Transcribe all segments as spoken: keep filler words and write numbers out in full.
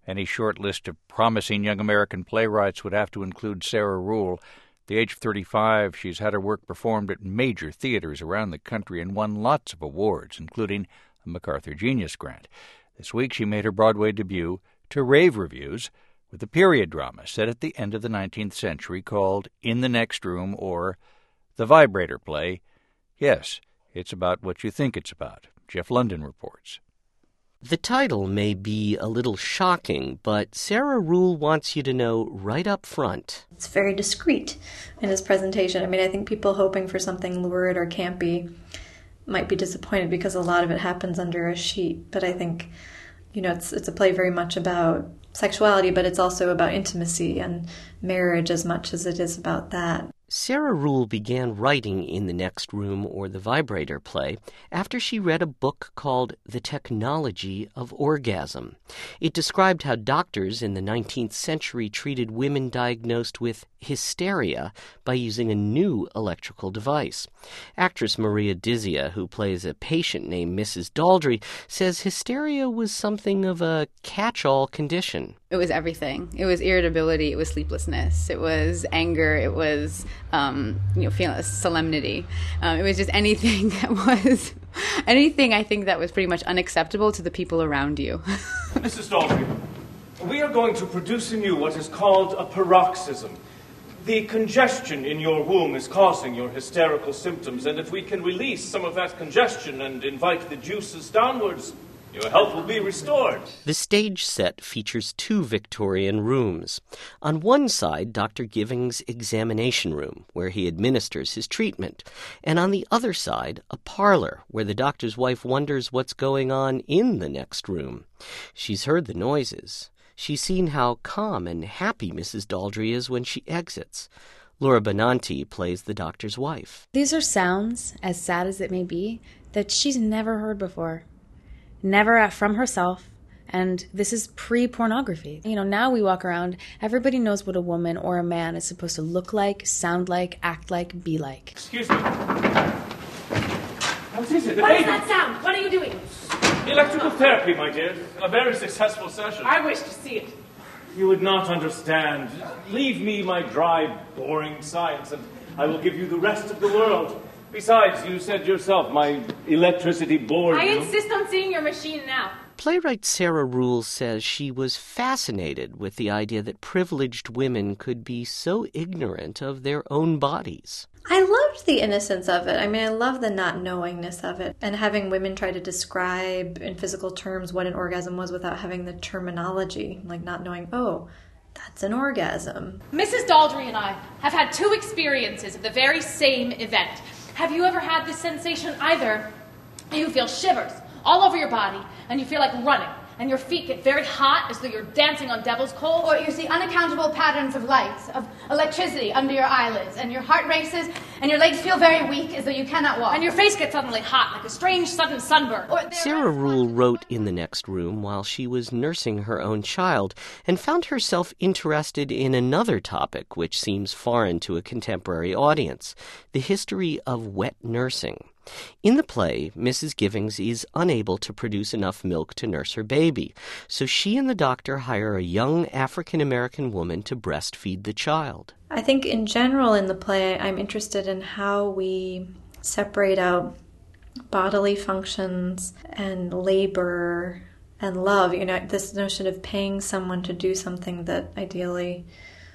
Any short list of promising young American playwrights would have to include Sarah Ruhl. At the age of thirty-five, she's had her work performed at major theaters around the country and won lots of awards, including a MacArthur Genius Grant. This week she made her Broadway debut to rave reviews with a period drama set at the end of the nineteenth century called In the Next Room, or The Vibrator Play. Yes, it's about what you think it's about. Jeff London reports. The title may be a little shocking, but Sarah Ruhl wants you to know right up front. It's very discreet in his presentation. I mean, I think people hoping for something lurid or campy might be disappointed because a lot of it happens under a sheet. But I think, you know, it's it's a play very much about sexuality, but it's also about intimacy and marriage as much as it is about that. Sarah Ruhl began writing In the Next Room, or The Vibrator Play, after she read a book called The Technology of Orgasm. It described how doctors in the nineteenth century treated women diagnosed with hysteria by using a new electrical device. Actress Maria Dizia, who plays a patient named Missus Daldry, says hysteria was something of a catch-all condition. It was everything. It was irritability. It was sleeplessness. It was anger. It was, um, you know, feeling solemnity. Um, it was just anything that was, anything I think that was pretty much unacceptable to the people around you. Missus Daldry, we are going to produce in you what is called a paroxysm. The congestion in your womb is causing your hysterical symptoms, and if we can release some of that congestion and invite the juices downwards, your health will be restored. The stage set features two Victorian rooms. On one side, Doctor Givings' examination room, where he administers his treatment. And on the other side, a parlor, where the doctor's wife wonders what's going on in the next room. She's heard the noises. She's seen how calm and happy Missus Daldry is when she exits. Laura Benanti plays the doctor's wife. These are sounds, as sad as it may be, that she's never heard before. Never from herself, and this is pre-pornography. You know, now we walk around, everybody knows what a woman or a man is supposed to look like, sound like, act like, be like. Excuse me. What is it? What is that sound? What are you doing? Electrical therapy, my dear. A very successful session. I wish to see it. You would not understand. Leave me my dry, boring science, and I will give you the rest of the world. Besides, you said yourself, my electricity bored I you. insist on seeing your machine now. Playwright Sarah Ruhl says she was fascinated with the idea that privileged women could be so ignorant of their own bodies. I loved the innocence of it. I mean, I love the not knowingness of it. And having women try to describe in physical terms what an orgasm was without having the terminology, like not knowing, oh, that's an orgasm. Missus Daldry and I have had two experiences of the very same event. Have you ever had this sensation either? You feel shivers all over your body, and you feel like running, and your feet get very hot as though you're dancing on devil's coals. Or you see unaccountable patterns of light, of electricity under your eyelids, and your heart races, and your legs feel very weak as though you cannot walk. And your face gets suddenly hot, like a strange sudden sunburn. Sarah Ruhl wrote In the Next Room while she was nursing her own child, and found herself interested in another topic which seems foreign to a contemporary audience, the history of wet nursing. In the play, Missus Givings is unable to produce enough milk to nurse her baby, so she and the doctor hire a young African-American woman to breastfeed the child. I think in general in the play, I'm interested in how we separate out bodily functions and labor and love. You know, this notion of paying someone to do something that ideally,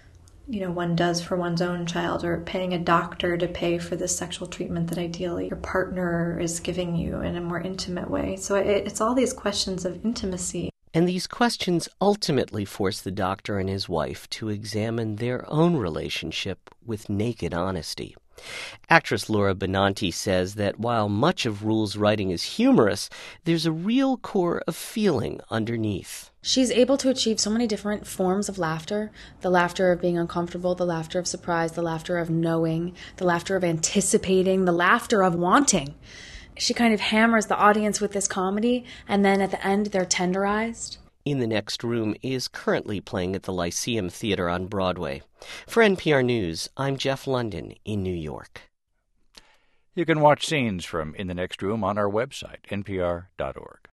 you know, one does for one's own child, or paying a doctor to pay for the sexual treatment that ideally your partner is giving you in a more intimate way. So it, it's all these questions of intimacy. And these questions ultimately force the doctor and his wife to examine their own relationship with naked honesty. Actress Laura Benanti says that while much of Ruhl's writing is humorous, there's a real core of feeling underneath. She's able to achieve so many different forms of laughter. The laughter of being uncomfortable, the laughter of surprise, the laughter of knowing, the laughter of anticipating, the laughter of wanting. She kind of hammers the audience with this comedy, and then at the end they're tenderized. In the Next Room is currently playing at the Lyceum Theater on Broadway. For N P R News, I'm Jeff London in New York. You can watch scenes from In the Next Room on our website, N P R dot org.